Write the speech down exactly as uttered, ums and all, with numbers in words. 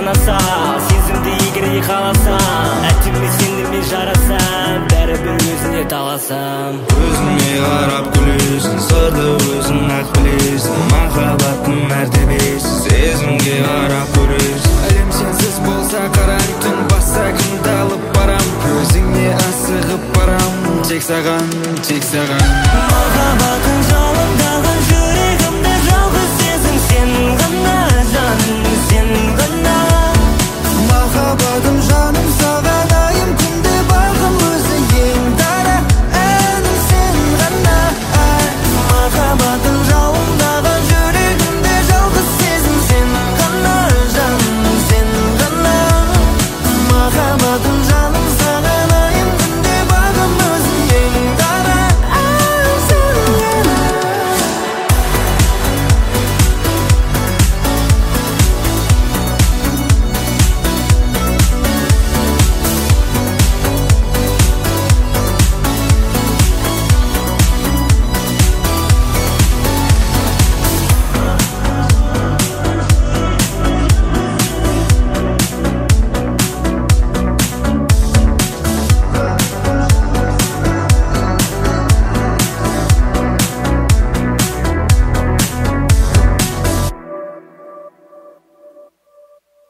санаса, сезімді егер қаласам, әттеме сендірмей жарасам, бәрібір өзіне таласам. Өзіңе қарап күлесің, сырды өзің ақ білесің, махаббаттың мәртебесі сезімге қарап көресің. Әлем сенсіз болса қараң, түн басса күнді алып барам, көзіңе асығып барам, тек саған, тек саған.